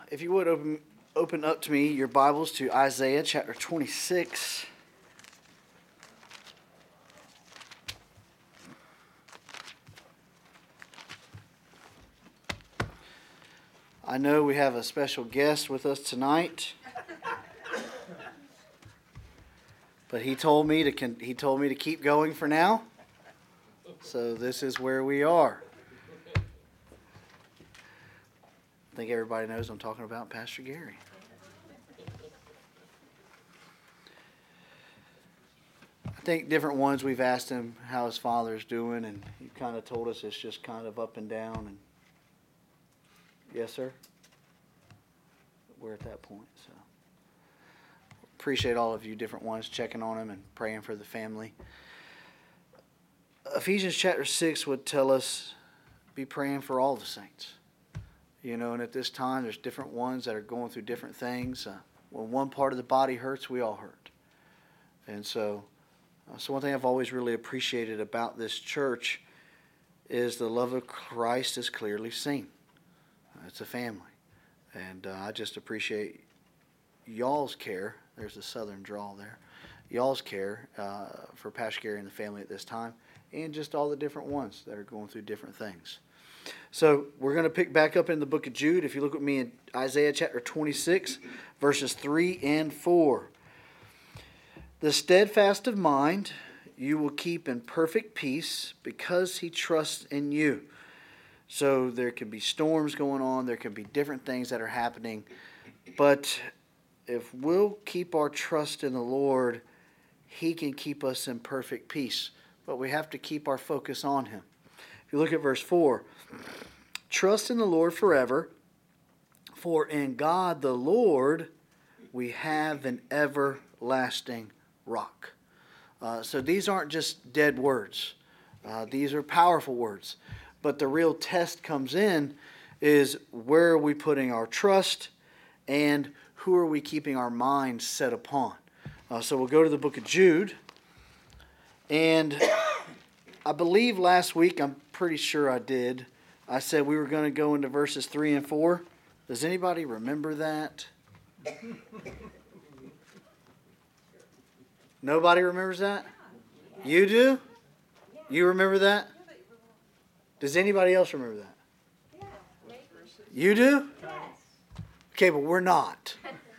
If you would open up to me your Bibles to Isaiah chapter 26. I know we have a special guest with us tonight, but he told me to keep going for now. So this is where we are. I think everybody knows I'm talking about Pastor Gary. I think different ones we've asked him how his father's doing, and he kind of told us it's just kind of up and down. And yes, sir. We're at that point, so appreciate all of you different ones checking on him and praying for the family. Ephesians chapter 6 would tell us be praying for all the saints. You know, and at this time, there's different ones that are going through different things. When one part of the body hurts, we all hurt. And so one thing I've always really appreciated about this church is the love of Christ is clearly seen. It's a family. And I just appreciate y'all's care. There's a southern drawl there. Y'all's care for Pastor Gary and the family at this time. And just all the different ones that are going through different things. So we're going to pick back up in the book of Jude. If you look at me in Isaiah chapter 26, verses 3 and 4. The steadfast of mind you will keep in perfect peace because he trusts in you. So there can be storms going on. There can be different things that are happening. But if we'll keep our trust in the Lord, he can keep us in perfect peace. But we have to keep our focus on him. If you look at verse 4, trust in the Lord forever, for in God the Lord we have an everlasting rock. So these aren't just dead words. These are powerful words. But the real test comes in is where are we putting our trust and who are we keeping our minds set upon. So we'll go to the book of Jude. And I believe last week, I'm pretty sure I did, I said we were going to go into verses 3 and 4. Does anybody remember that? Nobody remembers that? You do? You remember that? Does anybody else remember that? You do? Okay, but we're not.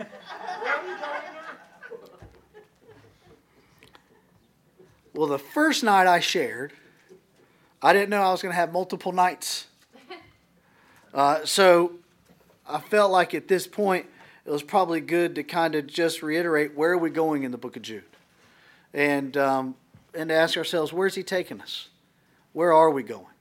Well, the first night I shared, I didn't know I was going to have multiple nights. So I felt like at this point it was probably good to kind of just reiterate where are we going in the book of Jude. And to ask ourselves, where's he taking us? Where are we going?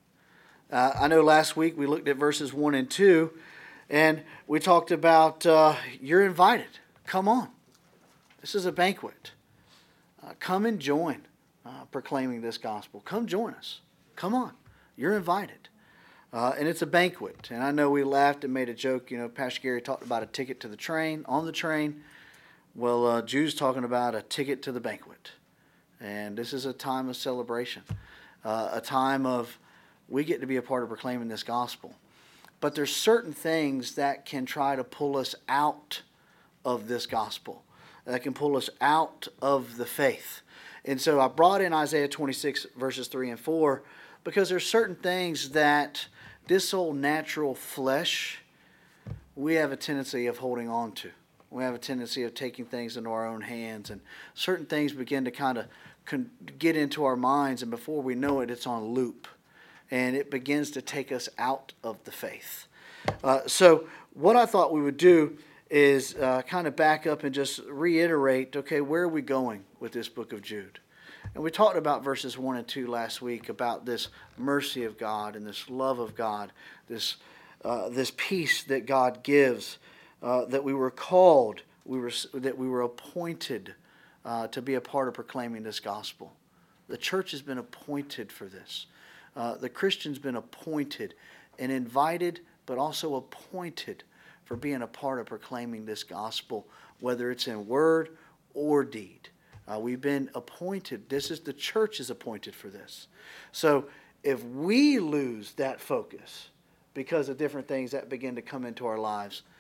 I know last week we looked at verses 1 and 2, and we talked about you're invited. Come on. This is a banquet. Come and join proclaiming this gospel. Come join us. Come on. You're invited. And it's a banquet. And I know we laughed and made a joke. You know, Pastor Gary talked about a ticket to the train, on the train. Well, Jude's talking about a ticket to the banquet. And this is a time of celebration. A time of we get to be a part of proclaiming this gospel. But there's certain things that can try to pull us out of this gospel. That can pull us out of the faith. And so I brought in Isaiah 26 verses 3 and 4 because there's certain things that this old natural flesh, we have a tendency of holding on to. We have a tendency of taking things into our own hands, and certain things begin to kind of get into our minds, and before we know it, it's on loop. And it begins to take us out of the faith. So what I thought we would do is kind of back up and just reiterate, okay, where are we going with this book of Jude? And we talked about verses 1 and 2 last week about this mercy of God and this love of God, this peace that God gives, that we were called, that we were appointed to be a part of proclaiming this gospel. The church has been appointed for this. The Christian's been appointed and invited, but also appointed for being a part of proclaiming this gospel, whether it's in word or deed. We've been appointed. The church is appointed for this. So if we lose that focus because of different things that begin to come into our lives,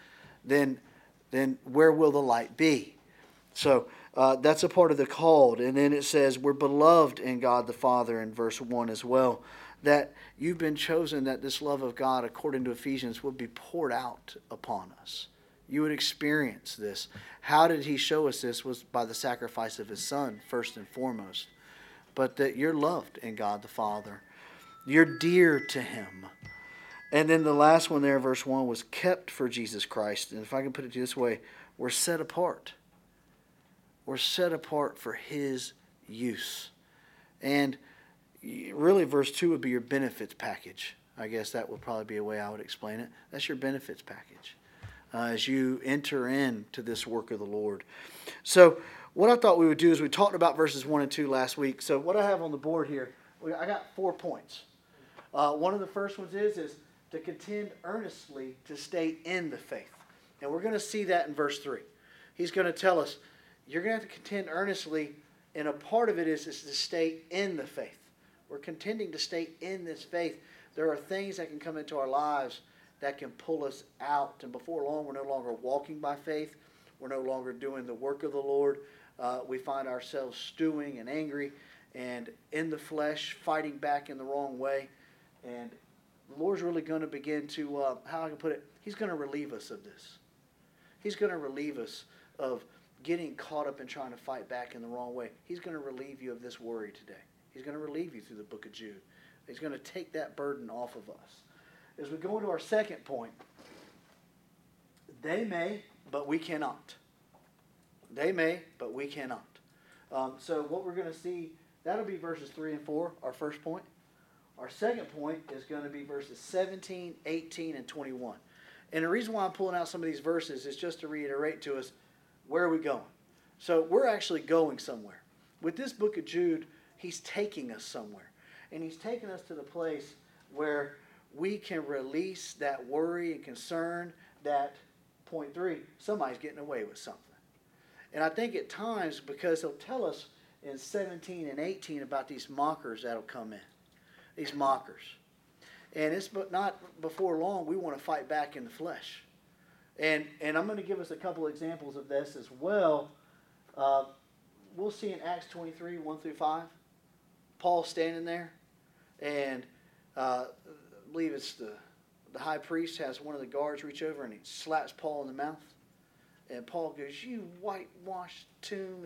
then where will the light be? So that's a part of the called. And then it says we're beloved in God the Father in verse 1 as well. That you've been chosen, that this love of God, according to Ephesians, would be poured out upon us. You would experience this. How did he show us this? Was by the sacrifice of his Son, first and foremost. But that you're loved in God the Father. You're dear to him. And then the last one there, verse 1, was kept for Jesus Christ. And if I can put it this way, we're set apart. We're set apart for his use. And really, verse 2 would be your benefits package. I guess that would probably be a way I would explain it. That's your benefits package as you enter into this work of the Lord. So what I thought we would do is we talked about verses 1 and 2 last week. So what I have on the board here, I got 4 points. One of the first ones is to contend earnestly to stay in the faith. And we're going to see that in verse 3. He's going to tell us, you're going to have to contend earnestly, and a part of it is to stay in the faith. We're contending to stay in this faith. There are things that can come into our lives that can pull us out. And before long, we're no longer walking by faith. We're no longer doing the work of the Lord. We find ourselves stewing and angry and in the flesh, fighting back in the wrong way. And the Lord's really going to begin to, how I can put it, he's going to relieve us of this. He's going to relieve us of getting caught up in trying to fight back in the wrong way. He's going to relieve you of this worry today. He's going to relieve you through the book of Jude. He's going to take that burden off of us. As we go into our second point, they may, but we cannot. They may, but we cannot. So what we're going to see, that'll be verses 3 and 4, our first point. Our second point is going to be verses 17, 18, and 21. And the reason why I'm pulling out some of these verses is just to reiterate to us, where are we going? So we're actually going somewhere. With this book of Jude, he's taking us somewhere. And he's taking us to the place where we can release that worry and concern that, point 3, somebody's getting away with something. And I think at times, because he'll tell us in 17 and 18 about these mockers that'll come in. These mockers. And it's but not before long we want to fight back in the flesh. And I'm going to give us a couple examples of this as well. We'll see in Acts 23, 1 through 5. Paul standing there. And I believe it's the high priest has one of the guards reach over and he slaps Paul in the mouth. And Paul goes, "You whitewashed tomb."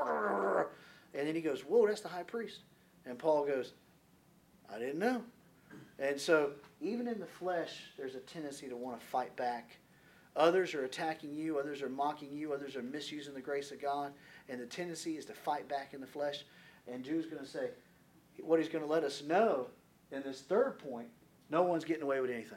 And then he goes, "Whoa, that's the high priest." And Paul goes, "I didn't know." And so even in the flesh, there's a tendency to want to fight back. Others are attacking you. Others are mocking you. Others are misusing the grace of God. And the tendency is to fight back in the flesh. And Jude's going to say, what he's going to let us know in this third point, no one's getting away with anything.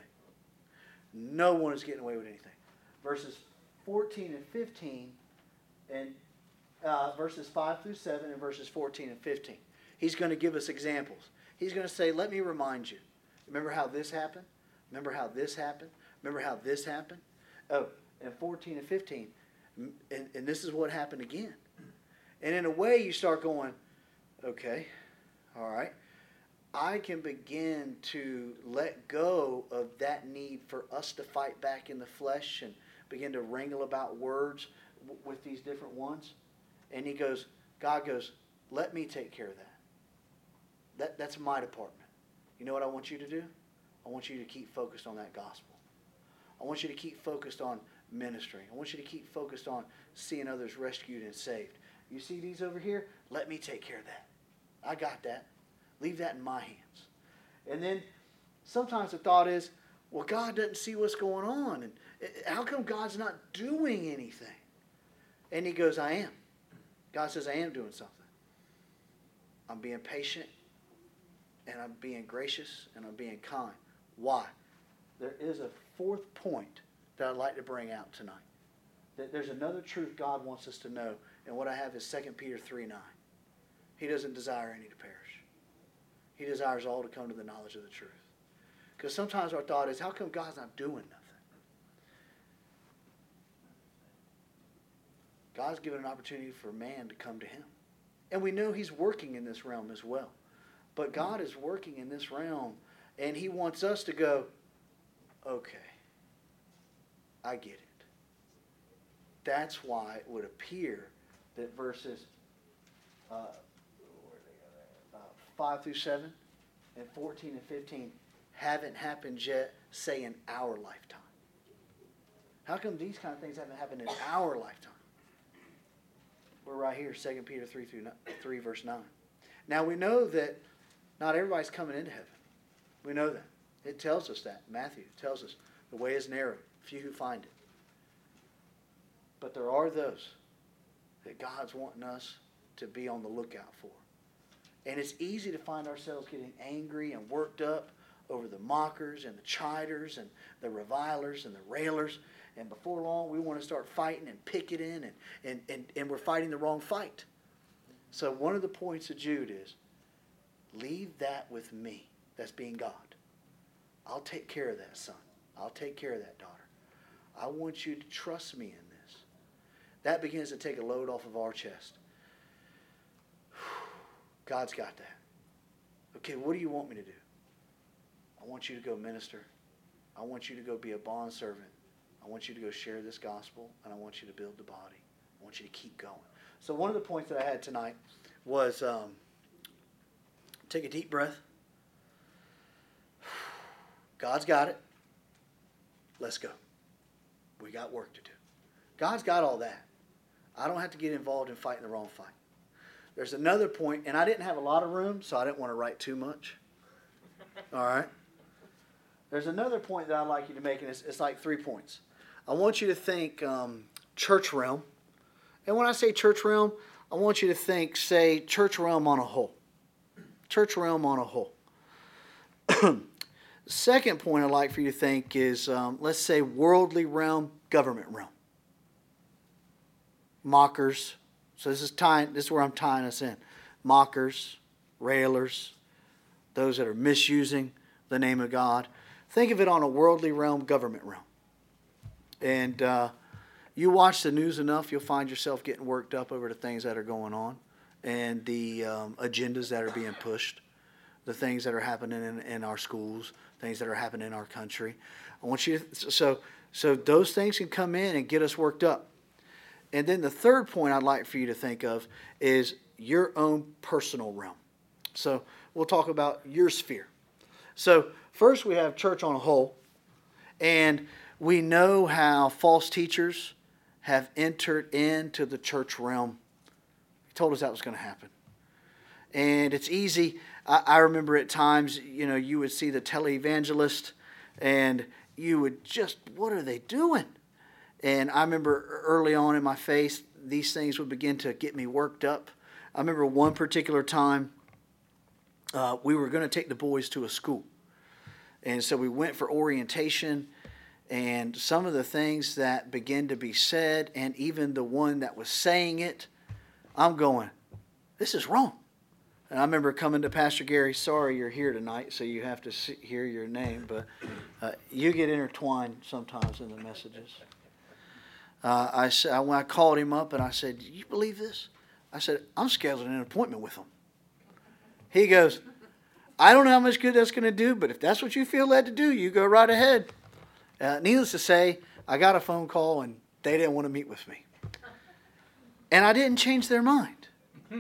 No one is getting away with anything. Verses 14 and 15, and verses 5 through 7, and verses 14 and 15. He's going to give us examples. He's going to say, let me remind you. Remember how this happened? Remember how this happened? Remember how this happened? Oh, and 14 and 15. And this is what happened again. And in a way, you start going, okay, all right. I can begin to let go of that need for us to fight back in the flesh and begin to wrangle about words with these different ones. And God goes, let me take care of that. That's my department. You know what I want you to do? I want you to keep focused on that gospel. I want you to keep focused on ministry. I want you to keep focused on seeing others rescued and saved. You see these over here? Let me take care of that. I got that. Leave that in my hands. And then sometimes the thought is, well, God doesn't see what's going on. And how come God's not doing anything? And he goes, I am. God says, I am doing something. I'm being patient, and I'm being gracious, and I'm being kind. Why? There is a fourth point that I'd like to bring out tonight. That there's another truth God wants us to know, and what I have is 2 Peter 3:9. He doesn't desire any to perish. He desires all to come to the knowledge of the truth. Because sometimes our thought is, how come God's not doing nothing? God's given an opportunity for man to come to him. And we know he's working in this realm as well. But God is working in this realm, and he wants us to go, okay, I get it. that's why it would appear that verses 5 through 7 and 14 and 15 haven't happened yet, say, in our lifetime. How come these kind of things haven't happened in our lifetime? We're right here, 2 Peter 3 verse 9. Now we know that not everybody's coming into heaven. We know that. It tells us that. Matthew tells us the way is narrow, few who find it. But there are those that God's wanting us to be on the lookout for. And it's easy to find ourselves getting angry and worked up over the mockers and the chiders and the revilers and the railers. And before long, we want to start fighting and picketing, and we're fighting the wrong fight. So one of the points of Jude is, leave that with me. That's being God. I'll take care of that son. I'll take care of that daughter. I want you to trust me in this. That begins to take a load off of our chest. God's got that. Okay, what do you want me to do? I want you to go minister. I want you to go be a bondservant. I want you to go share this gospel, and I want you to build the body. I want you to keep going. So one of the points that I had tonight was take a deep breath. God's got it. Let's go. We got work to do. God's got all that. I don't have to get involved in fighting the wrong fight. There's another point, and I didn't have a lot of room, so I didn't want to write too much. All right? There's another point that I'd like you to make, and it's like 3 points. I want you to think church realm. And when I say church realm, I want you to think, say, church realm on a whole. Church realm on a whole. Second point I'd like for you to think is, let's say, worldly realm, government realm. Mockers. So this is where I'm tying us in. Mockers, railers, those that are misusing the name of God. Think of it on a worldly realm, government realm. And you watch the news enough, you'll find yourself getting worked up over the things that are going on and the agendas that are being pushed, the things that are happening in our schools, things that are happening in our country. I want you to, so those things can come in and get us worked up. And then the third point I'd like for you to think of is your own personal realm. So we'll talk about your sphere. So first we have church on a whole. And we know how false teachers have entered into the church realm. He told us that was going to happen. And it's easy. I remember at times, you would see the televangelist and you would just, what are they doing? And I remember early on in my faith, these things would begin to get me worked up. I remember one particular time, we were going to take the boys to a school. And so we went for orientation, and some of the things that began to be said, and even the one that was saying it, I'm going, this is wrong. And I remember coming to Pastor Gary, sorry you're here tonight, so you have to hear your name, but you get intertwined sometimes in the messages. When I called him up and I said, do you believe this? I said, I'm scheduling an appointment with him. He goes, I don't know how much good that's going to do, but if that's what you feel led to do, you go right ahead. Needless to say, I got a phone call and they didn't want to meet with me. And I didn't change their mind.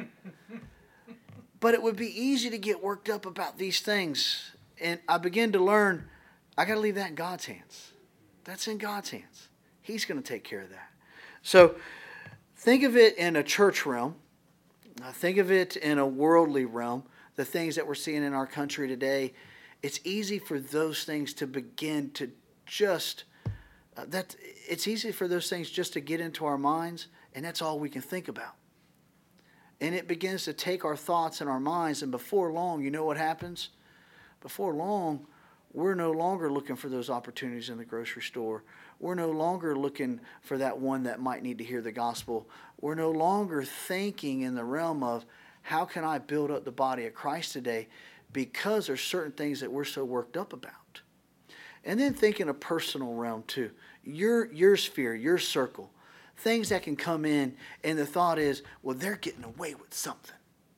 But it would be easy to get worked up about these things. And I began to learn, I got to leave that in God's hands. That's in God's hands. He's going to take care of that. So think of it in a church realm. Think of it in a worldly realm. The things that we're seeing in our country today, it's easy for those things to begin to just, it's easy for those things just to get into our minds, and that's all we can think about. And it begins to take our thoughts and our minds, and before long, you know what happens? Before long, we're no longer looking for those opportunities in the grocery store. We're no longer looking for that one that might need to hear the gospel. We're no longer thinking in the realm of, how can I build up the body of Christ today? Because there's certain things that we're so worked up about. And then think in a personal realm too. Your sphere, your circle. Things that can come in, and the thought is, well, they're getting away with something.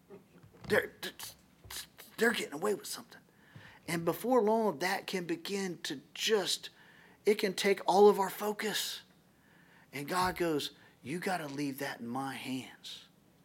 They're getting away with something. And before long, that can begin to it can take all of our focus. And God goes, You got to leave that in my hands.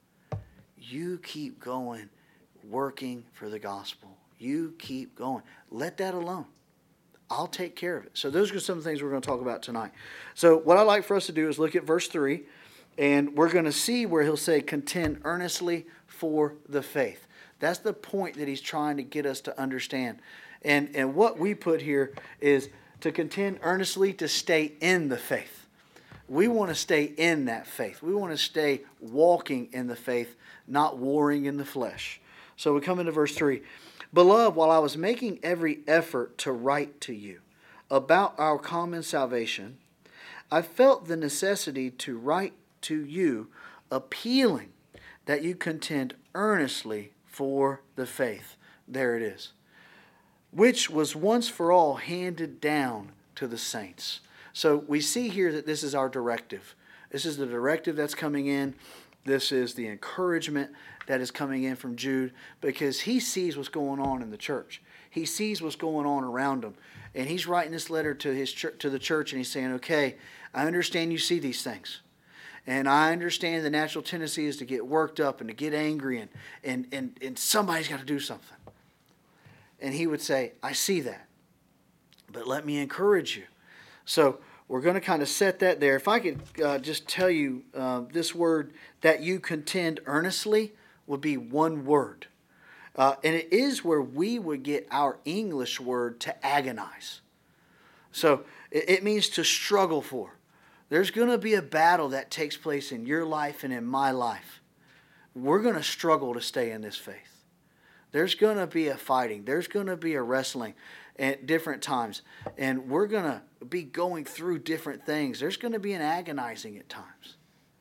You keep going, working for the gospel. You keep going. Let that alone. I'll take care of it. So those are some of the things we're going to talk about tonight. So what I'd like for us to do is look at verse 3, and we're going to see where he'll say, contend earnestly for the faith. That's the point that he's trying to get us to understand. And what we put here is to contend earnestly, to stay in the faith. We want to stay in that faith. We want to stay walking in the faith, not warring in the flesh. So we come into verse 3. Beloved, while I was making every effort to write to you about our common salvation, I felt the necessity to write to you, appealing that you contend earnestly for the faith. There it is. Which was once for all handed down to the saints. So we see here that this is our directive. This is the directive that's coming in. This is the encouragement that is coming in from Jude, because he sees what's going on in the church. He sees what's going on around him. And he's writing this letter to the church, and he's saying, okay, I understand you see these things. And I understand the natural tendency is to get worked up and to get angry, and somebody's got to do something. And he would say, I see that, but let me encourage you. So we're going to kind of set that there. If I could just tell you this word, that you contend earnestly, would be one word. And it is where we would get our English word to agonize. So it means to struggle for. There's going to be a battle that takes place in your life and in my life. We're going to struggle to stay in this faith. There's going to be a fighting. There's going to be a wrestling at different times. And we're going to be going through different things. There's going to be an agonizing at times.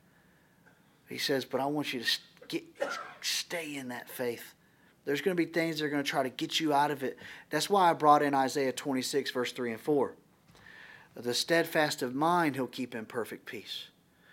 He says, but I want you to stay in that faith. There's going to be things that are going to try to get you out of it. That's why I brought in Isaiah 26, verse 3 and 4. The steadfast of mind he'll keep in perfect peace.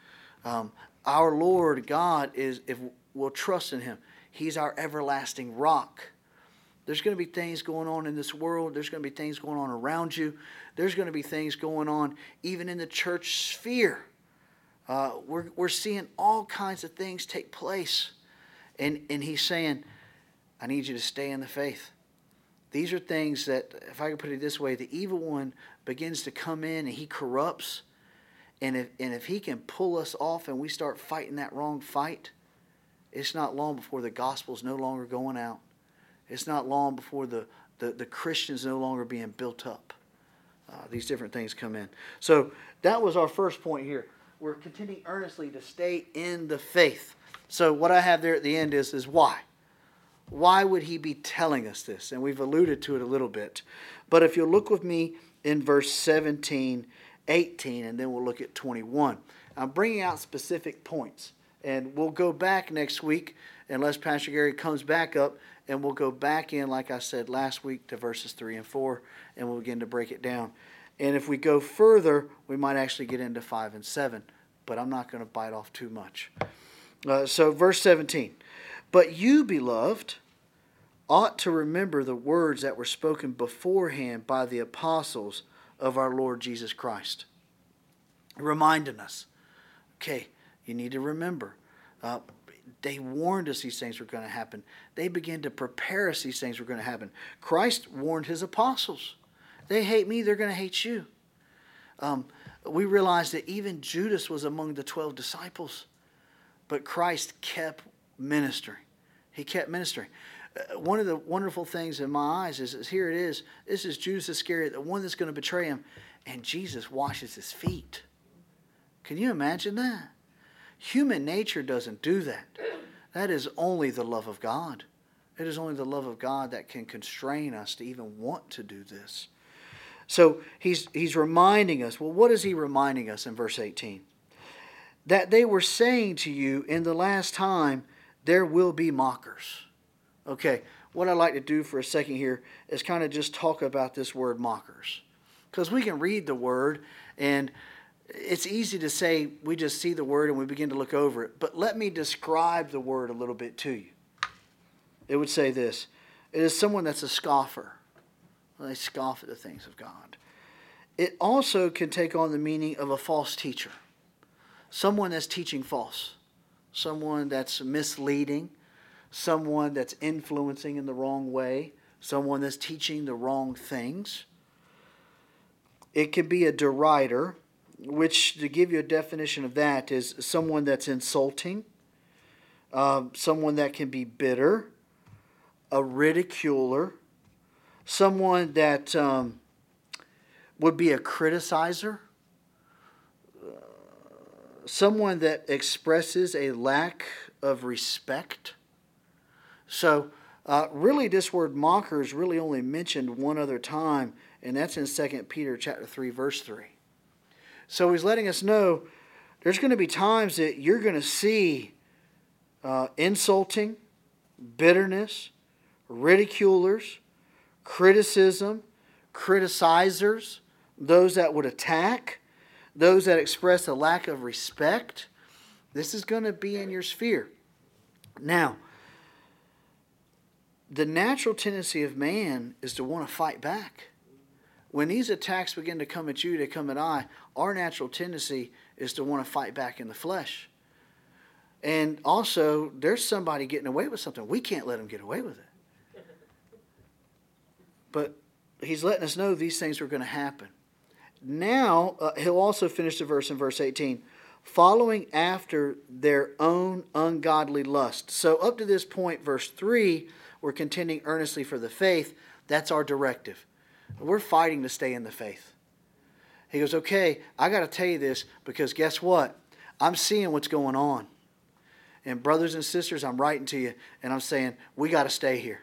Our Lord God is, if we'll trust in him, he's our everlasting rock. There's going to be things going on in this world. There's going to be things going on around you. There's going to be things going on even in the church sphere. We're seeing all kinds of things take place. And he's saying, I need you to stay in the faith. These are things that, if I could put it this way, the evil one begins to come in and he corrupts. And if he can pull us off and we start fighting that wrong fight, it's not long before the gospel's no longer going out. It's not long before the Christians no longer being built up. These different things come in. So that was our first point here. We're contending earnestly to stay in the faith. So what I have there at the end is why. Why would he be telling us this? And we've alluded to it a little bit. But if you'll look with me in verse 17, 18, and then we'll look at 21. I'm bringing out specific points. And we'll go back next week, unless Pastor Gary comes back up, and we'll go back in, like I said last week, to verses 3 and 4, and we'll begin to break it down. And if we go further, we might actually get into 5 and 7, but I'm not going to bite off too much. So verse 17. But you, beloved, ought to remember the words that were spoken beforehand by the apostles of our Lord Jesus Christ. Reminding us, okay, you need to remember. They warned us these things were going to happen. They began to prepare us these things were going to happen. Christ warned his apostles. They hate me, they're going to hate you. We realize that even Judas was among the 12 disciples. But Christ kept ministering. He kept ministering. One of the wonderful things in my eyes is here it is. This is Judas Iscariot, the one that's going to betray him. And Jesus washes his feet. Can you imagine that? Human nature doesn't do that. That is only the love of God. It is only the love of God that can constrain us to even want to do this. So he's reminding us. Well, what is he reminding us in verse 18? That they were saying to you, in the last time, there will be mockers. Okay, what I'd like to do for a second here is kind of just talk about this word mockers. Because we can read the word, and it's easy to say we just see the word and we begin to look over it. But let me describe the word a little bit to you. It would say this. It is someone that's a scoffer. They scoff at the things of God. It also can take on the meaning of a false teacher. someone that's teaching false, someone that's misleading, someone that's influencing in the wrong way, someone that's teaching the wrong things. It could be a derider, which, to give you a definition of that, is someone that's insulting, someone that can be bitter, a ridiculer, someone that would be a criticizer, someone that expresses a lack of respect. So really this word mocker is really only mentioned one other time, and that's in 2 Peter chapter 3, verse 3. So he's letting us know there's going to be times that you're going to see insulting, bitterness, ridiculers, criticism, criticizers, those that would attack, those that express a lack of respect. This is going to be in your sphere. Now, the natural tendency of man is to want to fight back. When these attacks begin to come at you, they come at I, our natural tendency is to want to fight back in the flesh. And also, there's somebody getting away with something. We can't let them get away with it. But he's letting us know these things are going to happen. Now, he'll also finish the verse in verse 18. Following after their own ungodly lust. So up to this point, verse 3, we're contending earnestly for the faith. That's our directive. We're fighting to stay in the faith. He goes, okay, I got to tell you this because guess what? I'm seeing what's going on. And brothers and sisters, I'm writing to you and I'm saying, we got to stay here.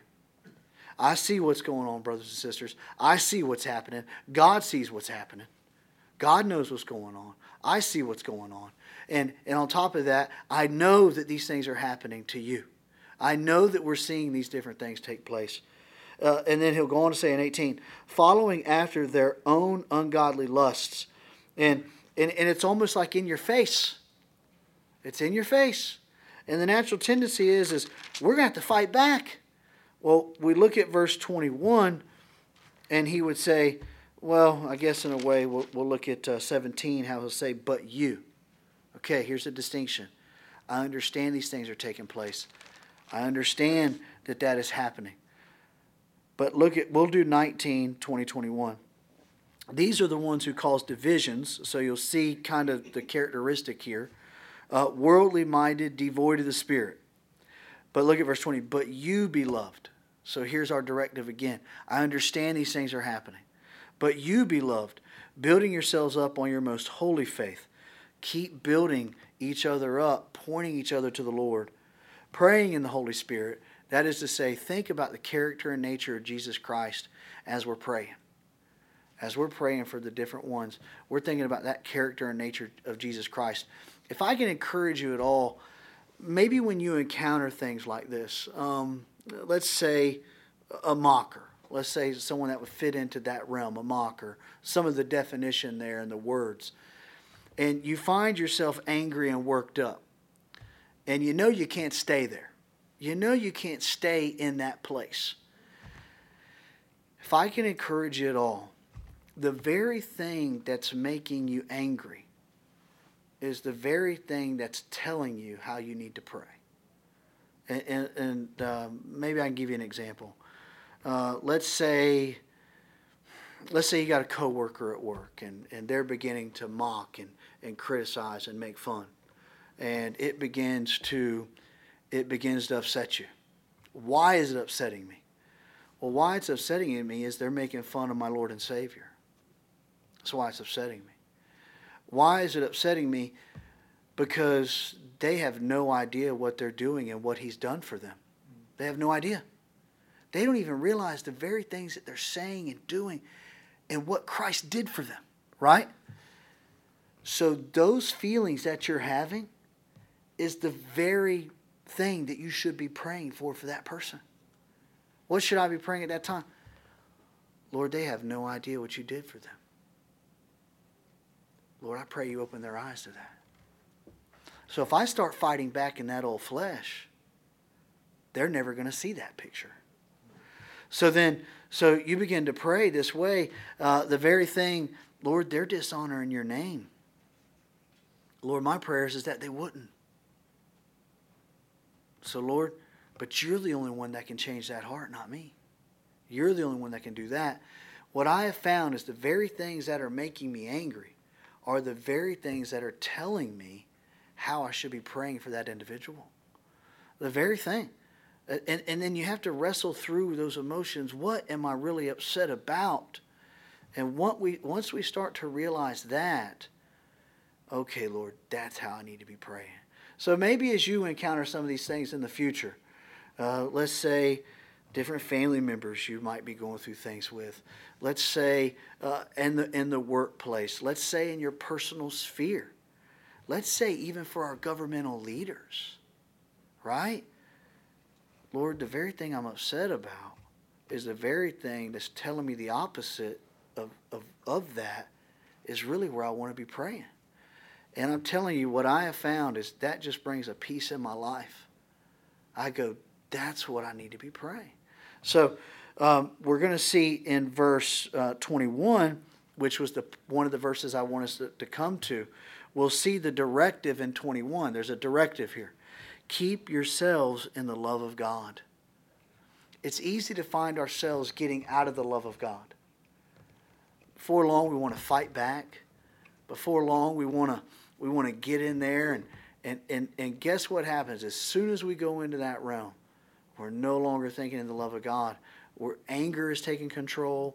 I see what's going on, brothers and sisters. I see what's happening. God sees what's happening. God knows what's going on. I see what's going on. And on top of that, I know that these things are happening to you. I know that we're seeing these different things take place. And then he'll go on to say in 18, following after their own ungodly lusts. And it's almost like in your face. It's in your face. And the natural tendency is we're going to have to fight back. Well, we look at verse 21, and he would say, well, I guess in a way, we'll look at 17, how he'll say, but you. Okay, here's the distinction. I understand these things are taking place. I understand that is happening. But we'll do 19, 20, 21. These are the ones who cause divisions, so you'll see kind of the characteristic here. Worldly minded, devoid of the Spirit. But look at verse 20. But you, beloved. So here's our directive again. I understand these things are happening. But you, beloved, building yourselves up on your most holy faith. Keep building each other up, pointing each other to the Lord. Praying in the Holy Spirit. That is to say, think about the character and nature of Jesus Christ as we're praying. As we're praying for the different ones, we're thinking about that character and nature of Jesus Christ. If I can encourage you at all, maybe when you encounter things like this, let's say a mocker. Let's say someone that would fit into that realm, a mocker. Some of the definition there and the words. And you find yourself angry and worked up. And you know you can't stay there. You know you can't stay in that place. If I can encourage you at all, the very thing that's making you angry is the very thing that's telling you how you need to pray. And maybe I can give you an example. Let's say you got a coworker at work and they're beginning to mock and criticize and make fun. And it begins to upset you. Why is it upsetting me? Well, why it's upsetting me is they're making fun of my Lord and Savior. That's why it's upsetting me. Why is it upsetting me? Because they have no idea what they're doing and what He's done for them. They have no idea. They don't even realize the very things that they're saying and doing and what Christ did for them, right? So those feelings that you're having is the very thing that you should be praying for that person. What should I be praying at that time? Lord, they have no idea what you did for them. Lord, I pray you open their eyes to that. So if I start fighting back in that old flesh, they're never going to see that picture. So you begin to pray this way, the very thing, Lord, they're dishonoring your name. Lord, my prayers is that they wouldn't. So, Lord, but you're the only one that can change that heart, not me. You're the only one that can do that. What I have found is the very things that are making me angry are the very things that are telling me how I should be praying for that individual. The very thing. And then you have to wrestle through those emotions. What am I really upset about? And once we start to realize that, okay, Lord, that's how I need to be praying. So maybe as you encounter some of these things in the future, let's say different family members you might be going through things with. Let's say in the workplace. Let's say in your personal sphere. Let's say even for our governmental leaders. Right? Lord, the very thing I'm upset about is the very thing that's telling me the opposite of that is really where I want to be praying. And I'm telling you, what I have found is that just brings a peace in my life. I go, that's what I need to be praying. So we're going to see in verse 21, which was one of the verses I want us to come to, we'll see the directive in 21. There's a directive here. Keep yourselves in the love of God. It's easy to find ourselves getting out of the love of God. Before long, we want to fight back. Before long, we want to get in there. And guess what happens? As soon as we go into that realm, we're no longer thinking in the love of God. Where anger is taking control.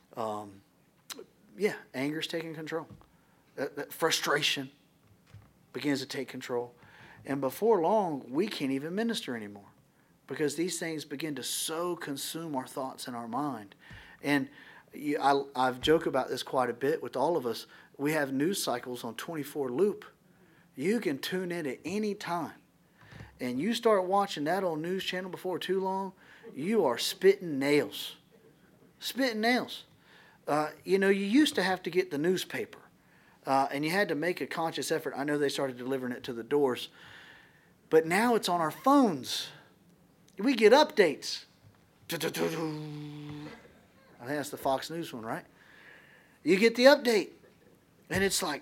Anger is taking control. That frustration begins to take control. And before long, we can't even minister anymore because these things begin to so consume our thoughts and our mind. And I've joked about this quite a bit with all of us. We have news cycles on 24 loop. You can tune in at any time. And you start watching that old news channel before too long, you are spitting nails. Spitting nails. You used to have to get the newspaper. And you had to make a conscious effort. I know they started delivering it to the doors. But now it's on our phones. We get updates. I think that's the Fox News one, right? You get the update. And it's like,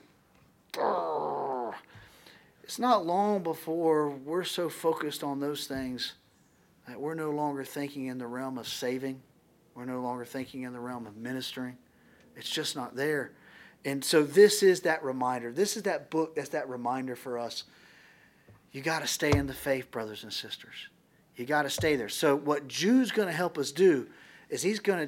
it's not long before we're so focused on those things that we're no longer thinking in the realm of saving. We're no longer thinking in the realm of ministering. It's just not there. And so this is that reminder. This is that book that's that reminder for us. You got to stay in the faith, brothers and sisters. You got to stay there. So what Jude's going to help us do is he's going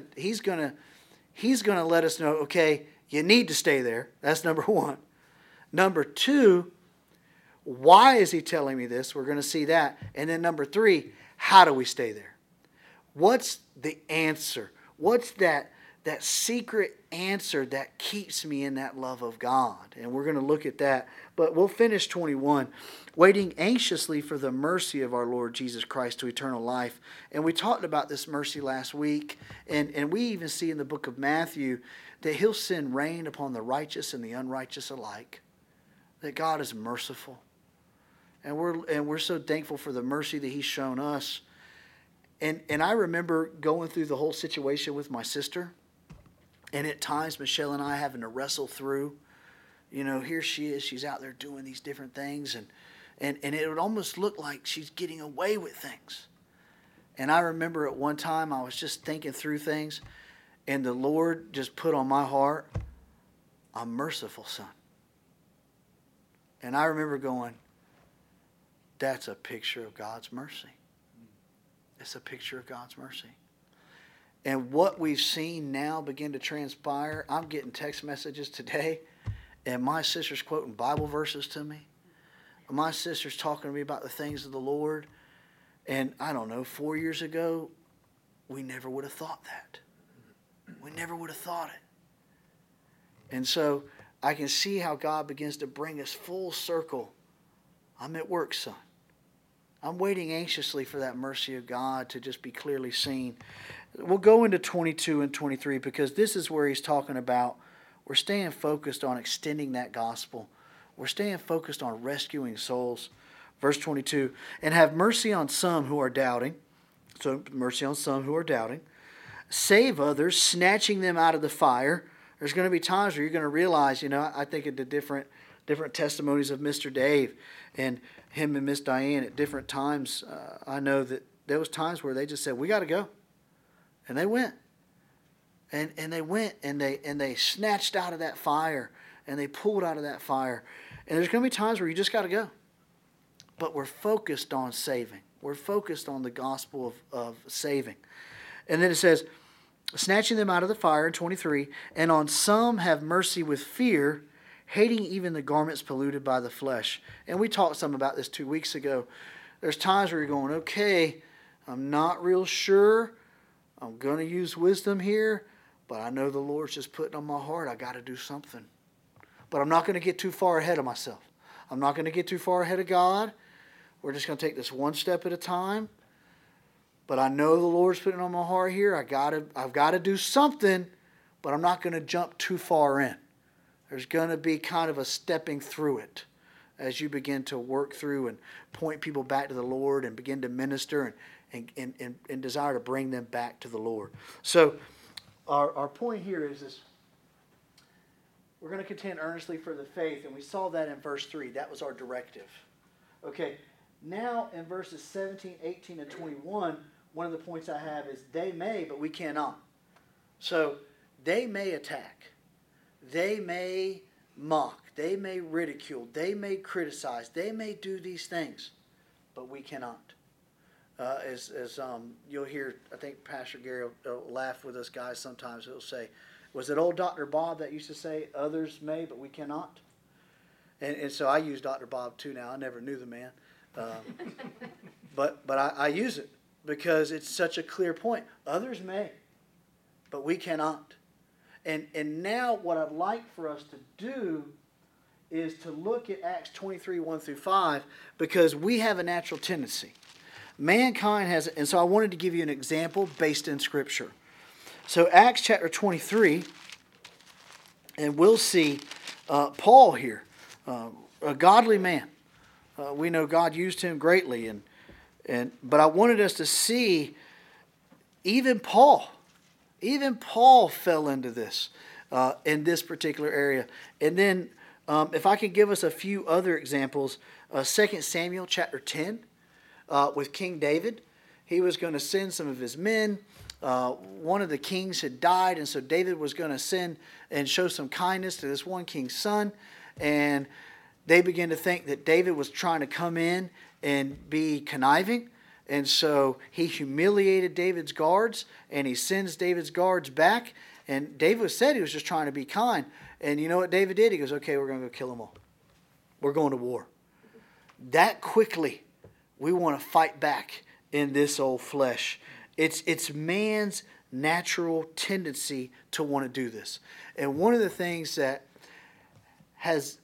to let us know, okay, you need to stay there. That's number one. Number two, why is he telling me this? We're going to see that. And then number three, how do we stay there? What's the answer? What's that secret answer that keeps me in that love of God? And we're going to look at that. But we'll finish 21. Waiting anxiously for the mercy of our Lord Jesus Christ to eternal life. And we talked about this mercy last week. And we even see in the book of Matthew that he'll send rain upon the righteous and the unrighteous alike. That God is merciful. And we're so thankful for the mercy that he's shown us. And I remember going through the whole situation with my sister. And at times, Michelle and I having to wrestle through. Here she is. She's out there doing these different things. And it would almost look like she's getting away with things. And I remember at one time I was just thinking through things. And the Lord just put on my heart, I'm merciful, son. And I remember going, that's a picture of God's mercy. It's a picture of God's mercy. And what we've seen now begin to transpire, I'm getting text messages today, and my sister's quoting Bible verses to me. My sister's talking to me about the things of the Lord. And I don't know, 4 years ago, we never would have thought that. We never would have thought it. And so I can see how God begins to bring us full circle. I'm at work, son. I'm waiting anxiously for that mercy of God to just be clearly seen. We'll go into 22 and 23 because this is where he's talking about we're staying focused on extending that gospel. We're staying focused on rescuing souls. Verse 22, and have mercy on some who are doubting. So mercy on some who are doubting. Save others, snatching them out of the fire. There's going to be times where you're going to realize, I think of the different different testimonies of Mr. Dave and him and Miss Diane at different times. I know that there was times where they just said, we got to go. And they went. And they went and they snatched out of that fire and they pulled out of that fire. And there's going to be times where you just got to go. But we're focused on saving. We're focused on the gospel of saving. And then it says, snatching them out of the fire in 23, and on some have mercy with fear, hating even the garments polluted by the flesh. And we talked some about this 2 weeks ago. There's times where you're going, okay, I'm not real sure. I'm going to use wisdom here, but I know the Lord's just putting on my heart, I got to do something. But I'm not going to get too far ahead of myself. I'm not going to get too far ahead of God. We're just going to take this one step at a time. But I know the Lord's putting on my heart here. I've got to do something, but I'm not going to jump too far in. There's going to be kind of a stepping through it as you begin to work through and point people back to the Lord and begin to minister and desire to bring them back to the Lord. So our point here is this. We're going to contend earnestly for the faith, and we saw that in verse 3. That was our directive. Okay, now in verses 17, 18, and 21, one of the points I have is they may, but we cannot. So they may attack. They may mock. They may ridicule. They may criticize. They may do these things, but we cannot. As you'll hear, I think Pastor Gary will laugh with us guys sometimes. He'll say, was it old Dr. Bob that used to say, others may, but we cannot? And so I use Dr. Bob too now. I never knew the man. But I use it because it's such a clear point. Others may, but we cannot. And now what I'd like for us to do is to look at Acts 23, 1 through 5, because we have a natural tendency. Mankind has, and so I wanted to give you an example based in Scripture. So Acts chapter 23, and we'll see Paul here, a godly man. We know God used him greatly, but I wanted us to see even Paul fell into this in this particular area. And then if I could give us a few other examples, 2 Samuel chapter 10 with King David. He was going to send some of his men. One of the kings had died, and so David was going to send and show some kindness to this one king's son. And they began to think that David was trying to come in and be conniving. And so he humiliated David's guards, and he sends David's guards back. And David said he was just trying to be kind. And you know what David did? He goes, okay, we're going to go kill them all. We're going to war. That quickly, we want to fight back in this old flesh. It's man's natural tendency to want to do this. And one of the things that has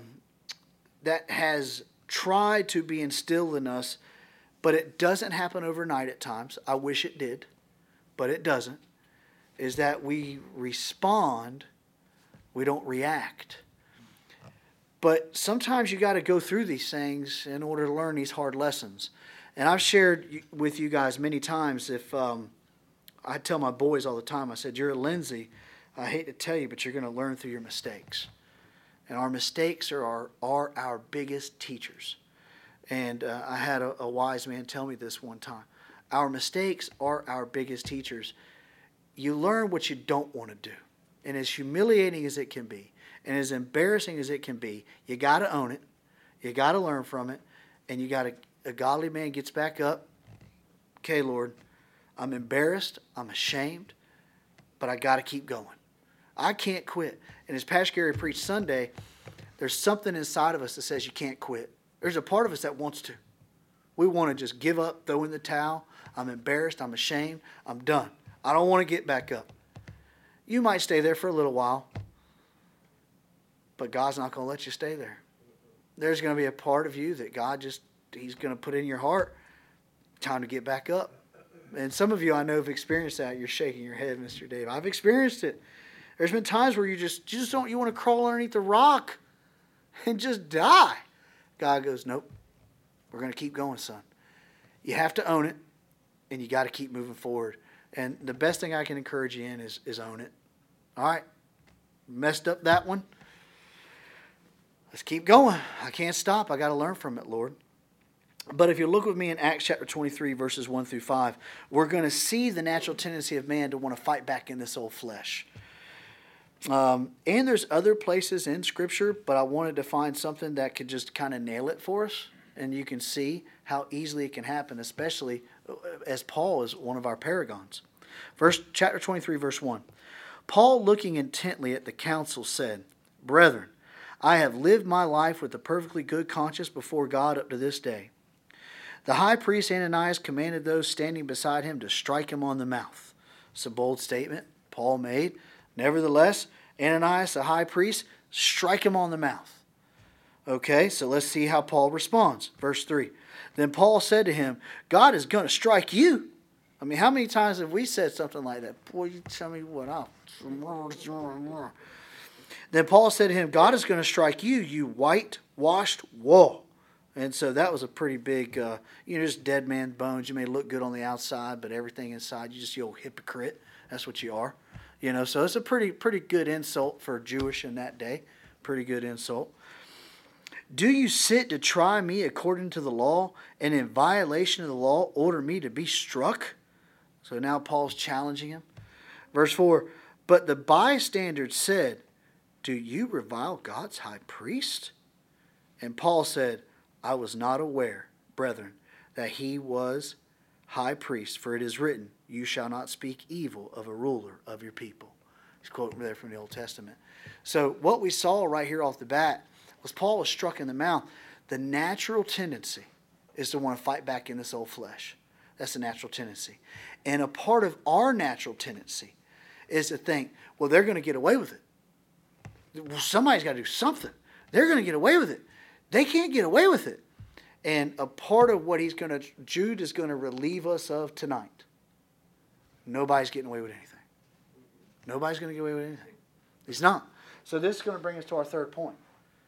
tried to be instilled in us, but it doesn't happen overnight at times. I wish it did, but it doesn't. Is that we respond, we don't react. But sometimes you got to go through these things in order to learn these hard lessons. And I've shared with you guys many times, if I tell my boys all the time, I said, you're a Lindsay, I hate to tell you, but you're going to learn through your mistakes. And our mistakes are our biggest teachers. And I had a wise man tell me this one time. Our mistakes are our biggest teachers. You learn what you don't want to do. And as humiliating as it can be, and as embarrassing as it can be, you got to own it. You got to learn from it. And you got to, a godly man gets back up. Okay, Lord, I'm embarrassed. I'm ashamed. But I got to keep going. I can't quit. And as Pastor Gary preached Sunday, there's something inside of us that says you can't quit. There's a part of us that wants to. We want to just give up, throw in the towel. I'm embarrassed. I'm ashamed. I'm done. I don't want to get back up. You might stay there for a little while, but God's not going to let you stay there. There's going to be a part of you that God He's going to put in your heart, time to get back up. And some of you I know have experienced that. You're shaking your head, Mr. Dave. I've experienced it. There's been times where you want to crawl underneath the rock and just die. God goes, nope, we're going to keep going, son. You have to own it, and you got to keep moving forward. And the best thing I can encourage you in is own it. All right? Messed up that one. let's keep going. I can't stop. I got to learn from it, Lord. But if you look with me in Acts chapter 23, verses 1 through 5, we're going to see the natural tendency of man to want to fight back in this old flesh. And there's other places in Scripture, but I wanted to find something that could just kind of nail it for us. And you can see how easily it can happen, especially as Paul is one of our paragons. Chapter 23, verse 1. Paul, looking intently at the council, said, Brethren, I have lived my life with a perfectly good conscience before God up to this day. The high priest Ananias commanded those standing beside him to strike him on the mouth. It's a bold statement Paul made. Nevertheless, Ananias, the high priest, strike him on the mouth. Okay, so let's see how Paul responds. Verse 3. Then Paul said to him, God is going to strike you. I mean, how many times have we said something like that? Boy, you tell me what else. Then Paul said to him, God is going to strike you, you whitewashed wall. And so that was a pretty big, just dead man bones. You may look good on the outside, but everything inside, you just, old hypocrite. That's what you are. So it's a pretty good insult for Jewish in that day. Pretty good insult. Do you sit to try me according to the law, and in violation of the law order me to be struck? So now Paul's challenging him. Verse 4, but the bystanders said, do you revile God's high priest? And Paul said, I was not aware, brethren, that he was high priest, for it is written, you shall not speak evil of a ruler of your people. He's quoting there from the Old Testament. So what we saw right here off the bat was Paul was struck in the mouth. The natural tendency is to want to fight back in this old flesh. That's the natural tendency. And a part of our natural tendency is to think, well, they're going to get away with it. Well, somebody's got to do something. They're going to get away with it. They can't get away with it. And a part of what Jude is going to relieve us of tonight, nobody's getting away with anything. Nobody's going to get away with anything. He's not. So this is going to bring us to our third point.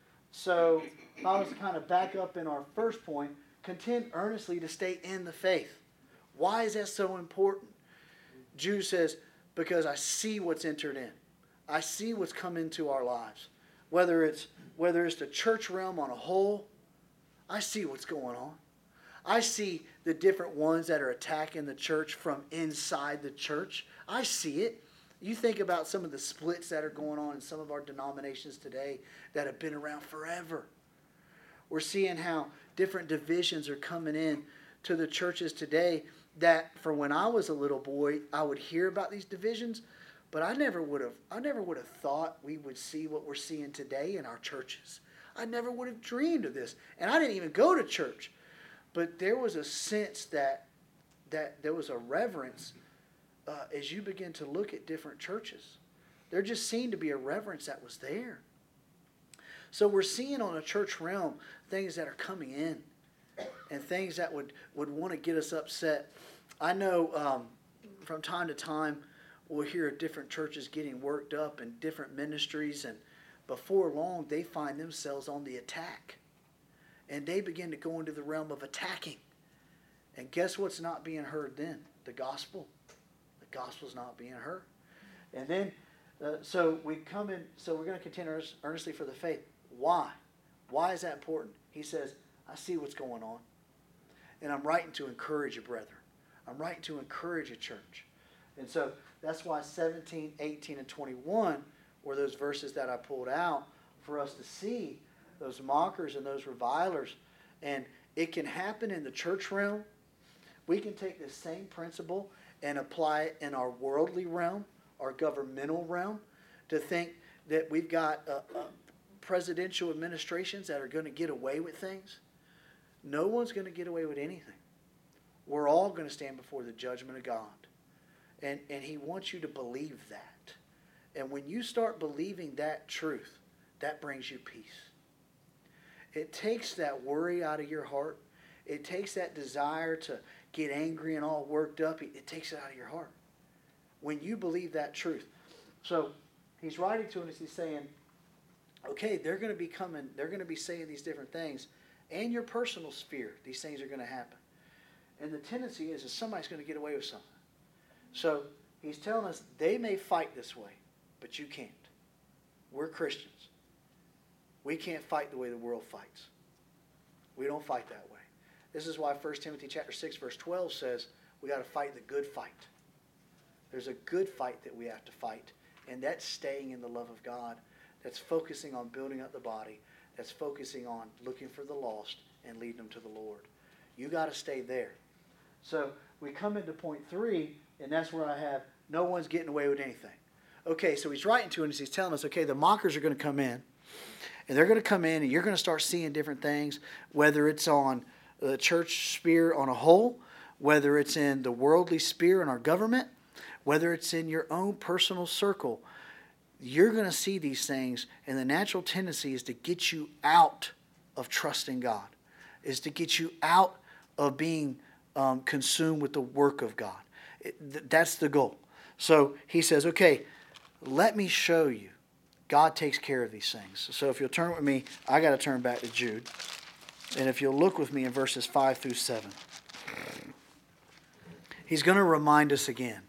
So if I was to kind of back up in our first point, contend earnestly to stay in the faith. Why is that so important? Jude says, because I see what's entered in. I see what's come into our lives. Whether it's the church realm on a whole, I see what's going on. I see the different ones that are attacking the church from inside the church. I see it. You think about some of the splits that are going on in some of our denominations today that have been around forever. We're seeing how different divisions are coming in to the churches today that for when I was a little boy, I would hear about these divisions, but I never would have thought we would see what we're seeing today in our churches. I never would have dreamed of this. And I didn't even go to church. But there was a sense that there was a reverence as you begin to look at different churches. There just seemed to be a reverence that was there. So we're seeing on a church realm things that are coming in and things that would want to get us upset. I know from time to time we'll hear of different churches getting worked up and different ministries, and before long they find themselves on the attack. And they begin to go into the realm of attacking. And guess what's not being heard then? The gospel. The gospel's not being heard. And then, so we're going to contend earnestly for the faith. Why? Why is that important? He says, I see what's going on. And I'm writing to encourage you, brethren. I'm writing to encourage a church. And so that's why 17, 18, and 21 were those verses that I pulled out for us to see those mockers and those revilers. And it can happen in the church realm. We can take this same principle and apply it in our worldly realm, our governmental realm, to think that we've got presidential administrations that are going to get away with things. No one's going to get away with anything. We're all going to stand before the judgment of God. And he wants you to believe that. And when you start believing that truth, that brings you peace. It takes that worry out of your heart. It takes that desire to get angry and all worked up. It takes it out of your heart. When you believe that truth. So he's writing to us, he's saying, okay, they're going to be coming, they're going to be saying these different things. And your personal sphere, these things are going to happen. And the tendency is that somebody's going to get away with something. So he's telling us they may fight this way, but you can't. We're Christians. We can't fight the way the world fights. We don't fight that way. This is why 1 Timothy chapter 6, verse 12 says we got to fight the good fight. There's a good fight that we have to fight, and that's staying in the love of God. That's focusing on building up the body. That's focusing on looking for the lost and leading them to the Lord. You got to stay there. So we come into point 3, and that's where I have no one's getting away with anything. Okay, so he's writing to us. He's telling us, okay, the mockers are going to come in, and they're going to come in, and you're going to start seeing different things, whether it's on the church sphere on a whole, whether it's in the worldly sphere in our government, whether it's in your own personal circle. You're going to see these things, and the natural tendency is to get you out of trusting God, is to get you out of being consumed with the work of God. That's the goal. So he says, okay, let me show you. God takes care of these things. So if you'll turn with me, I got to turn back to Jude. And if you'll look with me in verses 5 through 7. He's going to remind us again.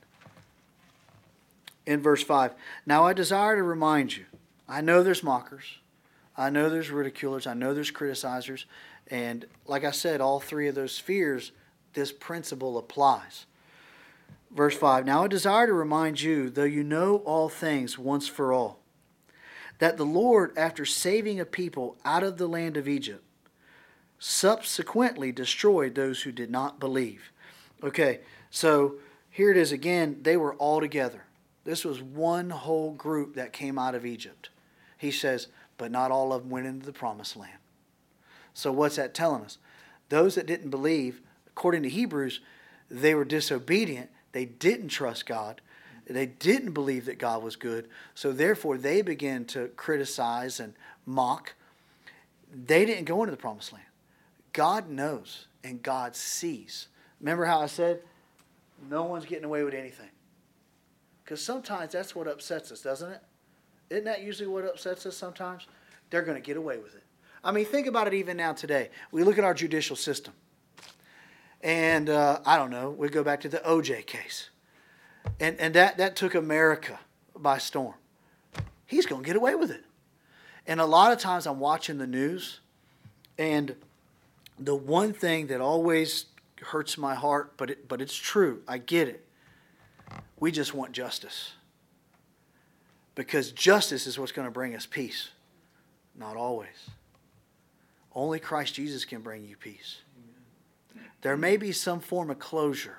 In verse 5, now I desire to remind you, I know there's mockers, I know there's ridiculers, I know there's criticizers, and like I said, all three of those spheres, this principle applies. Verse 5, now I desire to remind you, though you know all things once for all, that the Lord, after saving a people out of the land of Egypt, subsequently destroyed those who did not believe. Okay, so here it is again, they were all together. This was one whole group that came out of Egypt. He says, but not all of them went into the promised land. So what's that telling us? Those that didn't believe, according to Hebrews, they were disobedient. They didn't trust God. They didn't believe that God was good. So therefore, they began to criticize and mock. They didn't go into the promised land. God knows and God sees. Remember how I said, no one's getting away with anything. Because sometimes that's what upsets us, doesn't it? Isn't that usually what upsets us sometimes? They're going to get away with it. I mean, think about it even now today. We look at our judicial system. And, I don't know, we go back to the OJ case. And that took America by storm. He's going to get away with it. And a lot of times I'm watching the news, and the one thing that always hurts my heart, but it's true, I get it. We just want justice. Because justice is what's going to bring us peace. Not always. Only Christ Jesus can bring you peace. There may be some form of closure,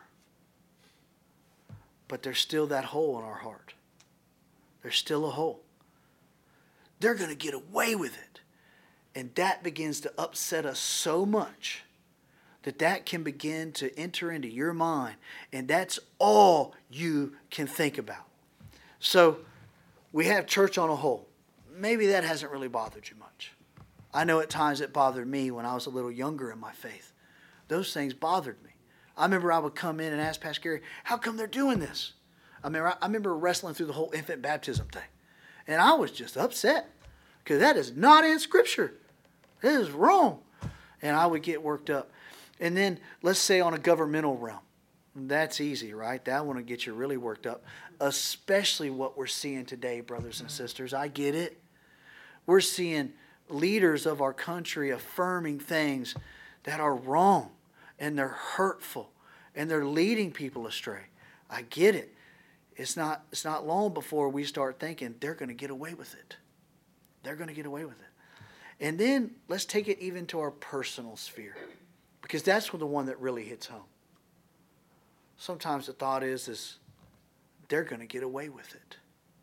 but there's still that hole in our heart. There's still a hole. They're going to get away with it. And that begins to upset us so much that can begin to enter into your mind, and that's all you can think about. So we have church on a whole. Maybe that hasn't really bothered you much. I know at times it bothered me when I was a little younger in my faith. Those things bothered me. I remember I would come in and ask Pastor Gary, how come they're doing this? I remember wrestling through the whole infant baptism thing. And I was just upset because that is not in Scripture. It is wrong. And I would get worked up. And then let's say on a governmental realm. That's easy, right? That one will get you really worked up. Especially what we're seeing today, brothers and sisters. I get it. We're seeing leaders of our country affirming things that are wrong. And they're hurtful. And they're leading people astray. I get it. It's not long before we start thinking they're going to get away with it. They're going to get away with it. And then let's take it even to our personal sphere. Because that's the one that really hits home. Sometimes the thought is they're going to get away with it.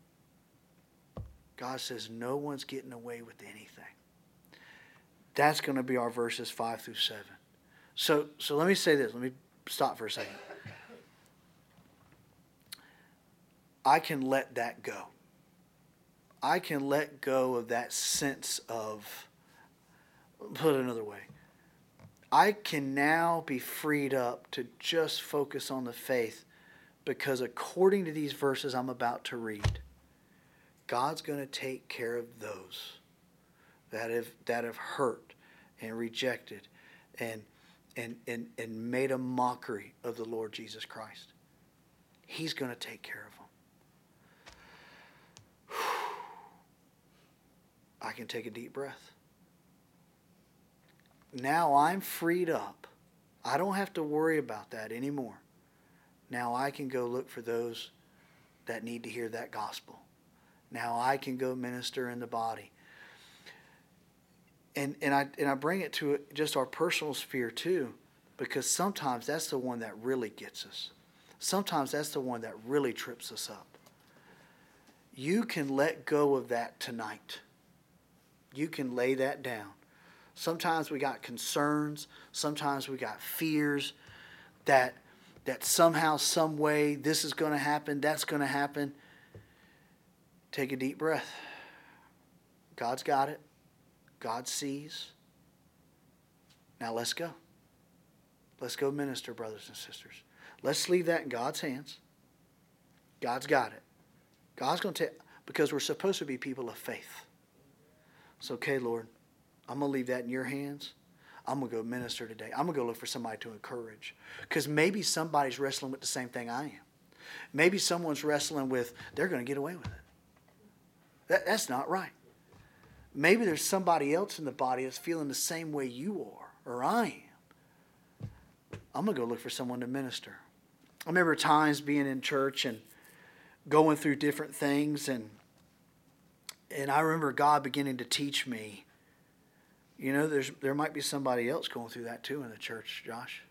God says no one's getting away with anything. That's going to be our verses 5 through 7. So let me say this. Let me stop for a second. I can let that go. I can let go of that sense of, put it another way, I can now be freed up to just focus on the faith because according to these verses I'm about to read, God's going to take care of those that have hurt and rejected and made a mockery of the Lord Jesus Christ. He's going to take care of them. I can take a deep breath. Now I'm freed up. I don't have to worry about that anymore. Now I can go look for those that need to hear that gospel. Now I can go minister in the body. And I bring it to just our personal sphere too, because sometimes that's the one that really gets us. Sometimes that's the one that really trips us up. You can let go of that tonight. You can lay that down. Sometimes we got concerns. Sometimes we got fears that somehow, some way, this is going to happen, that's going to happen. Take a deep breath. God's got it. God sees. Now let's go. Let's go minister, brothers and sisters. Let's leave that in God's hands. God's got it. God's going to take, because we're supposed to be people of faith. So, okay, Lord, I'm going to leave that in your hands. I'm going to go minister today. I'm going to go look for somebody to encourage. Because maybe somebody's wrestling with the same thing I am. Maybe someone's wrestling with, they're going to get away with it. That's not right. Maybe there's somebody else in the body that's feeling the same way you are, or I am. I'm going to go look for someone to minister. I remember times being in church and going through different things, and I remember God beginning to teach me, you know, there might be somebody else going through that too in the church, Josh.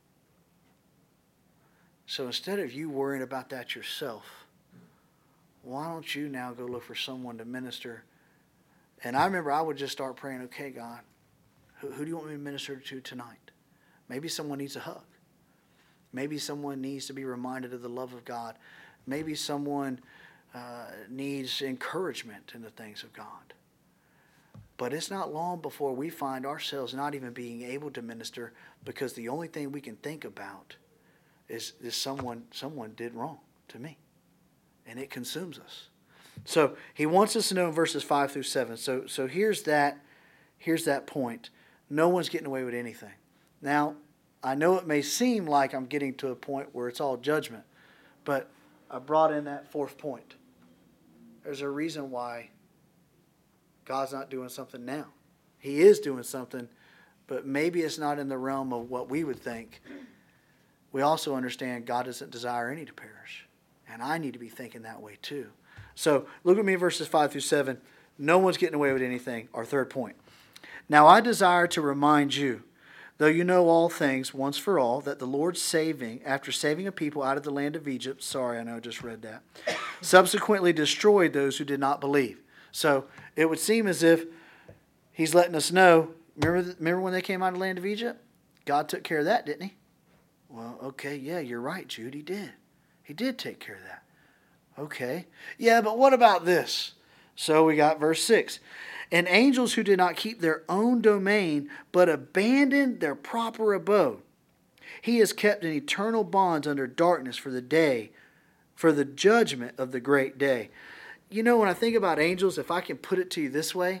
So instead of you worrying about that yourself, why don't you now go look for someone to minister? And I remember I would just start praying, okay, God, who do you want me to minister to tonight? Maybe someone needs a hug. Maybe someone needs to be reminded of the love of God. Maybe someone needs encouragement in the things of God. But it's not long before we find ourselves not even being able to minister, because the only thing we can think about is someone did wrong to me. And it consumes us. So he wants us to know in verses 5 through 7. So here's that point. No one's getting away with anything. Now, I know it may seem like I'm getting to a point where it's all judgment, but I brought in that fourth point. There's a reason why God's not doing something now. He is doing something, but maybe it's not in the realm of what we would think. We also understand God doesn't desire any to perish. And I need to be thinking that way too. So look at me in verses 5 through 7. No one's getting away with anything. Our third point. Now I desire to remind you, though you know all things once for all, that the Lord after saving a people out of the land of Egypt, sorry, I know I just read that, subsequently destroyed those who did not believe. So it would seem as if he's letting us know, remember when they came out of the land of Egypt? God took care of that, didn't he? Well, okay, yeah, you're right, Jude, he did. He did take care of that. Okay. Yeah, but what about this? So we got verse 6. And angels who did not keep their own domain, but abandoned their proper abode, he has kept in eternal bonds under darkness for the judgment of the great day. You know, when I think about angels, if I can put it to you this way,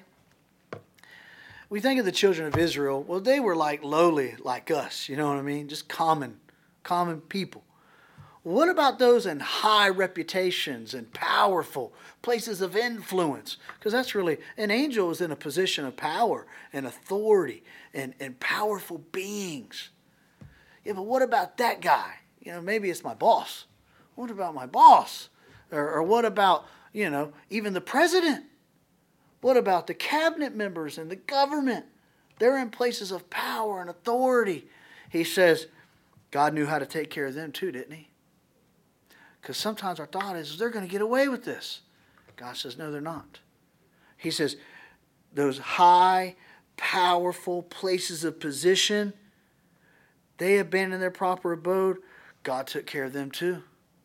we think of the children of Israel, well, they were like lowly like us, you know what I mean? Just common people. What about those in high reputations and powerful places of influence? Because that's really, an angel is in a position of power and authority and powerful beings. Yeah, but what about that guy? You know, maybe it's my boss. What about my boss? Or what about, you know, even the president? What about the cabinet members and the government? They're in places of power and authority. He says, God knew how to take care of them too, didn't he? Because sometimes our thought is they're going to get away with this. God says, no, they're not. He says, those high, powerful places of position, they abandoned their proper abode. God took care of them too.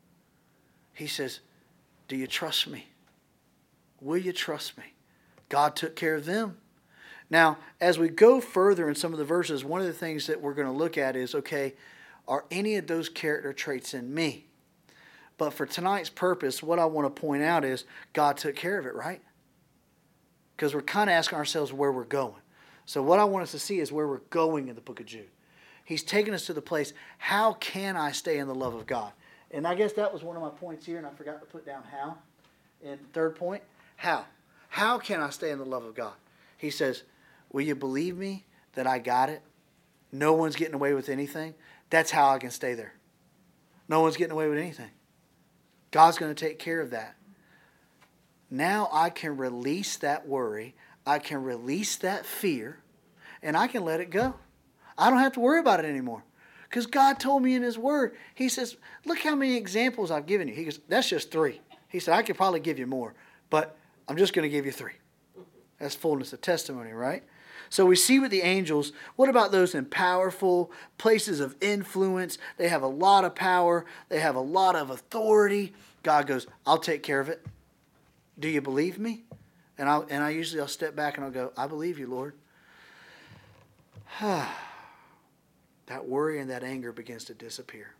He says, do you trust me? Will you trust me? God took care of them. Now, as we go further in some of the verses, one of the things that we're going to look at is, okay, are any of those character traits in me? But for tonight's purpose, what I want to point out is God took care of it, right? Because we're kind of asking ourselves where we're going. So what I want us to see is where we're going in the book of Jude. He's taken us to the place, how can I stay in the love of God? And I guess that was one of my points here, and I forgot to put down how. And third point, how? How can I stay in the love of God? He says, will you believe me that I got it? No one's getting away with anything. That's how I can stay there. No one's getting away with anything. God's going to take care of that. Now I can release that worry. I can release that fear. And I can let it go. I don't have to worry about it anymore. Because God told me in His Word, He says, look how many examples I've given you. He goes, that's just 3. He said, I could probably give you more, but I'm just going to give you 3. That's fullness of testimony, right? So we see with the angels, what about those in powerful places of influence? They have a lot of power. They have a lot of authority. God goes, I'll take care of it. Do you believe me? And I usually I'll step back and I'll go, I believe you, Lord. That worry and that anger begins to disappear.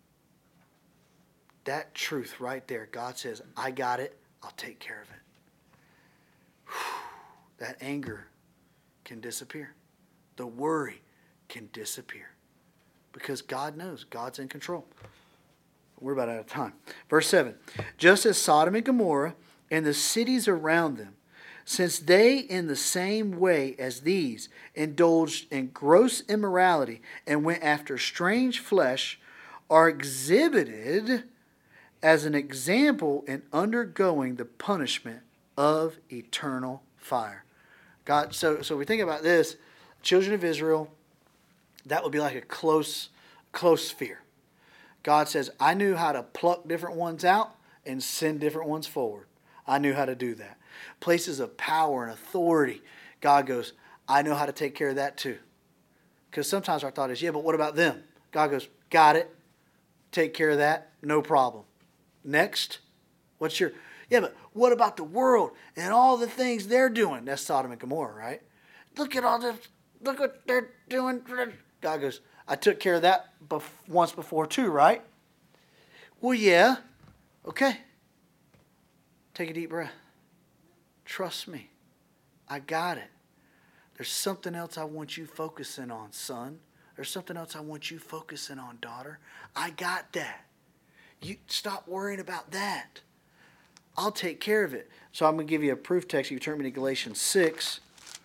That truth right there, God says, I got it. I'll take care of it. That anger can disappear. The worry can disappear. Because God knows. God's in control. We're about out of time. Verse 7. Just as Sodom and Gomorrah and the cities around them, since they in the same way as these indulged in gross immorality and went after strange flesh, are exhibited as an example in undergoing the punishment of eternal fire. God, so we think about this, children of Israel, that would be like a close sphere. God says, I knew how to pluck different ones out and send different ones forward. I knew how to do that. Places of power and authority, God goes, I know how to take care of that too. Because sometimes our thought is, yeah, but what about them? God goes, got it. Take care of that. No problem. Next. Yeah, but what about the world and all the things they're doing? That's Sodom and Gomorrah, right? Look what they're doing. God goes, I took care of that once before too, right? Well, yeah. Okay. Take a deep breath. Trust me. I got it. There's something else I want you focusing on, son. There's something else I want you focusing on, daughter. I got that. You stop worrying about that. I'll take care of it. So I'm going to give you a proof text. You turn me to Galatians 6.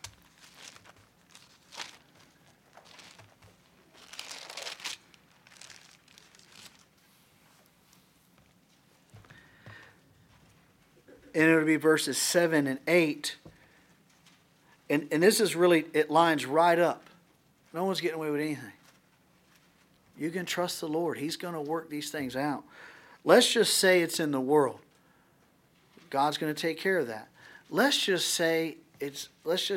And it'll be verses 7 and 8. And this is really, it lines right up. No one's getting away with anything. You can trust the Lord. He's going to work these things out. Let's just say it's in the world. God's going to take care of that. Let's just say it's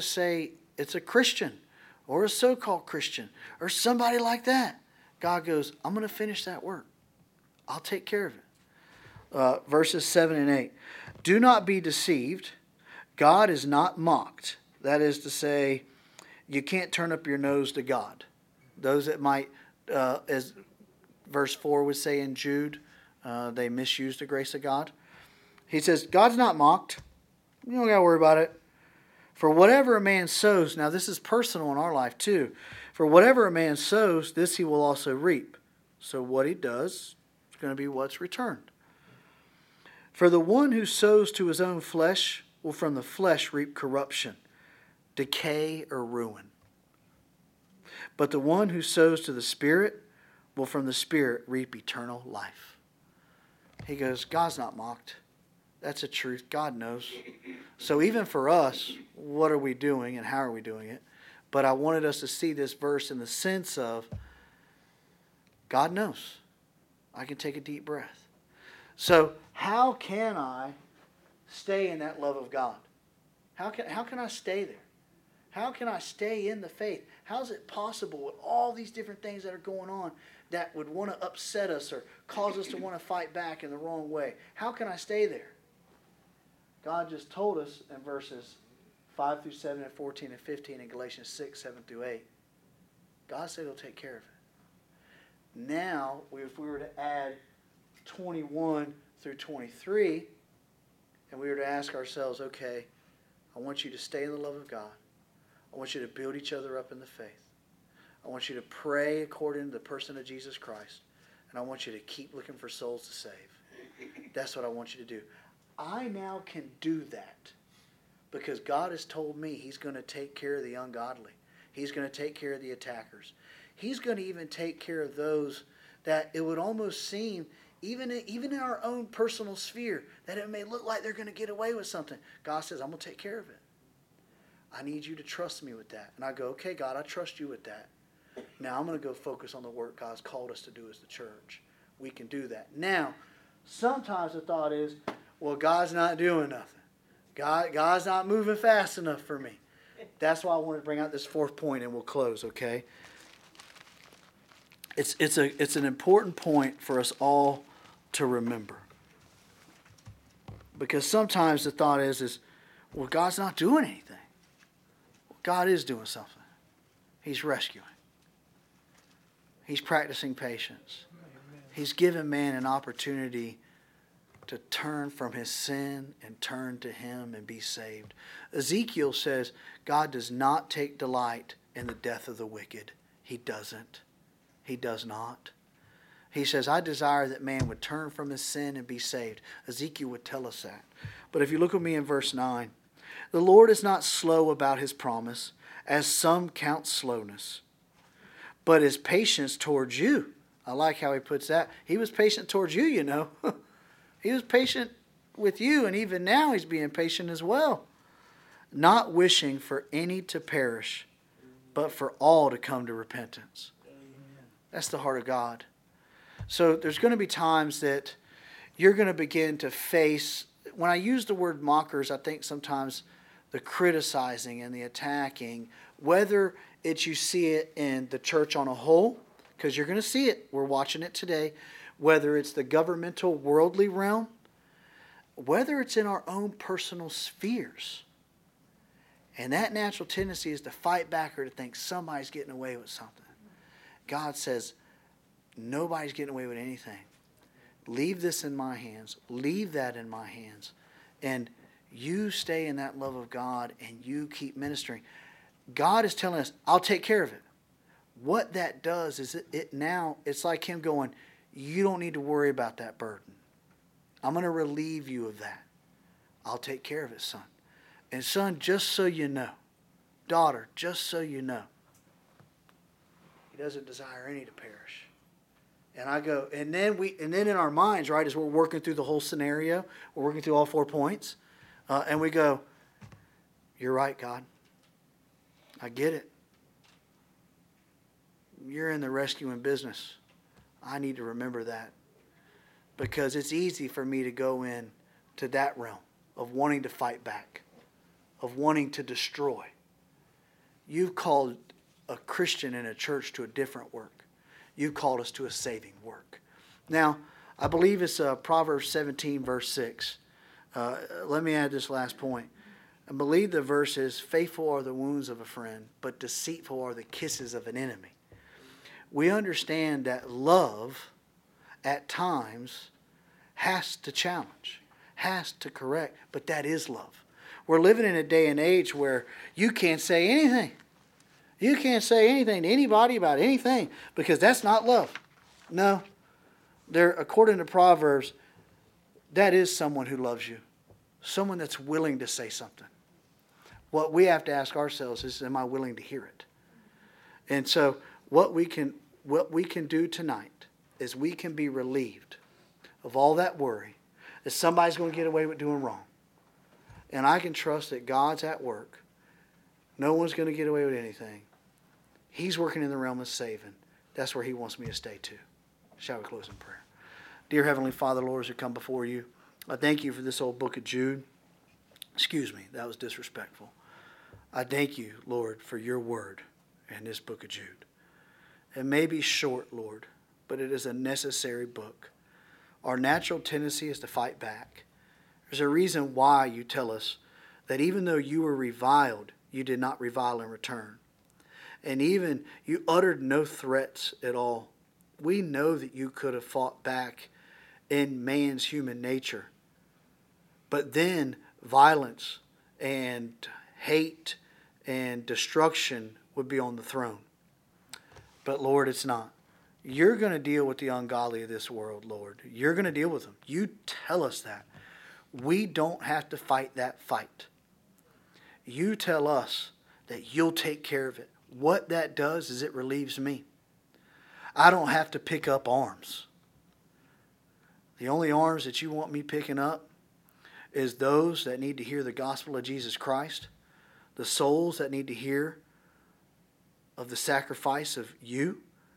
a Christian or a so-called Christian or somebody like that. God goes, I'm going to finish that work. I'll take care of it. Verses 7 and 8. Do not be deceived. God is not mocked. That is to say, you can't turn up your nose to God. Those that might, as verse 4 would say in Jude, they misuse the grace of God. He says, God's not mocked. You don't got to worry about it. For whatever a man sows, now this is personal in our life too. For whatever a man sows, this he will also reap. So what he does is going to be what's returned. For the one who sows to his own flesh will from the flesh reap corruption, decay, or ruin. But the one who sows to the Spirit will from the Spirit reap eternal life. He goes, God's not mocked. That's a truth. God knows. So even for us, what are we doing and how are we doing it? But I wanted us to see this verse in the sense of God knows. I can take a deep breath. So how can I stay in that love of God? How can I stay there? How can I stay in the faith? How is it possible with all these different things that are going on that would want to upset us or cause us to want to fight back in the wrong way? How can I stay there? God just told us in verses 5 through 7 and 14 and 15 in Galatians 6, 7 through 8. God said He'll take care of it. Now, if we were to add 21 through 23, and we were to ask ourselves, okay, I want you to stay in the love of God. I want you to build each other up in the faith. I want you to pray according to the person of Jesus Christ. And I want you to keep looking for souls to save. That's what I want you to do. I now can do that Because God has told me He's going to take care of the ungodly. He's going to take care of the attackers. He's going to even take care of those that it would almost seem, even in our own personal sphere, that it may look like they're going to get away with something. God says, I'm going to take care of it. I need you to trust me with that. And I go, okay, God, I trust you with that. Now I'm going to go focus on the work God's called us to do as the church. We can do that. Now, sometimes the thought is, well, God's not doing nothing. God's not moving fast enough for me. That's why I wanted to bring out this fourth point, and we'll close, okay? It's an important point for us all to remember. Because sometimes the thought is, well, God's not doing anything. Well, God is doing something. He's rescuing. He's practicing patience. He's given man an opportunity to turn from his sin and turn to Him and be saved. Ezekiel says God does not take delight in the death of the wicked. He doesn't. He does not. He says, I desire that man would turn from his sin and be saved. Ezekiel would tell us that. But if you look at me in verse 9, the Lord is not slow about His promise, as some count slowness, but is patient towards you. I like how he puts that. He was patient towards you, you know. He was patient with you, and even now He's being patient as well. Not wishing for any to perish, but for all to come to repentance. Amen. That's the heart of God. So there's going to be times that you're going to begin to face, when I use the word mockers, I think sometimes the criticizing and the attacking, whether it's you see it in the church on a whole, because you're going to see it, we're watching it today, whether it's the governmental, worldly realm, whether it's in our own personal spheres. And that natural tendency is to fight back or to think somebody's getting away with something. God says, nobody's getting away with anything. Leave this in my hands. Leave that in my hands. And you stay in that love of God and you keep ministering. God is telling us, I'll take care of it. What that does is it's like Him going, you don't need to worry about that burden. I'm going to relieve you of that. I'll take care of it, son. And son, just so you know, daughter, just so you know, He doesn't desire any to perish. And I go, and then in our minds, right, as we're working through the whole scenario, we're working through all 4 points, and we go, you're right, God. I get it. You're in the rescuing business. I need to remember that. Because it's easy for me to go in to that realm of wanting to fight back, of wanting to destroy. You've called a Christian in a church to a different work. You've called us to a saving work. Now, I believe it's Proverbs 17, verse 6. Let me add this last point. I believe the verse is, faithful are the wounds of a friend, but deceitful are the kisses of an enemy. We understand that love, at times, has to challenge, has to correct, but that is love. We're living in a day and age where you can't say anything. You can't say anything to anybody about anything because that's not love. No. According to Proverbs, that is someone who loves you. Someone that's willing to say something. What we have to ask ourselves is, am I willing to hear it? And so what we can do tonight is we can be relieved of all that worry that somebody's going to get away with doing wrong. And I can trust that God's at work. No one's going to get away with anything. He's working in the realm of saving. That's where He wants me to stay too. Shall we close in prayer? Dear Heavenly Father, Lord, as we come before You, I thank You for this old book of Jude. Excuse me, that was disrespectful. I thank You, Lord, for Your word in this book of Jude. It may be short, Lord, but it is a necessary book. Our natural tendency is to fight back. There's a reason why You tell us that even though you were reviled, you did not revile in return. And even you uttered no threats at all. We know that you could have fought back in man's human nature. But then violence and hate and destruction would be on the throne. But Lord, it's not. You're going to deal with the ungodly of this world, Lord. You're going to deal with them. You tell us that. We don't have to fight that fight. You tell us that you'll take care of it. What that does is it relieves me. I don't have to pick up arms. The only arms that you want me picking up is those that need to hear the gospel of Jesus Christ, the souls that need to hear of the sacrifice of you.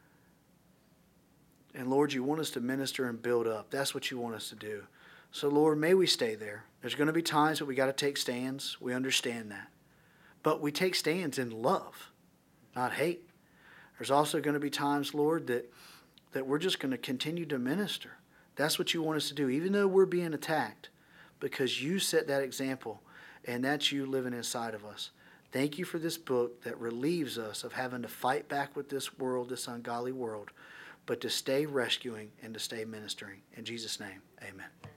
And Lord, you want us to minister and build up. That's what you want us to do. So Lord, may we stay there. There's going to be times that we got to take stands. We understand that. But we take stands in love, not hate. There's also going to be times, Lord, that we're just going to continue to minister. That's what you want us to do, even though we're being attacked, because you set that example, and that's you living inside of us. Thank you for this book that relieves us of having to fight back with this world, this ungodly world, but to stay rescuing and to stay ministering. In Jesus' name, amen.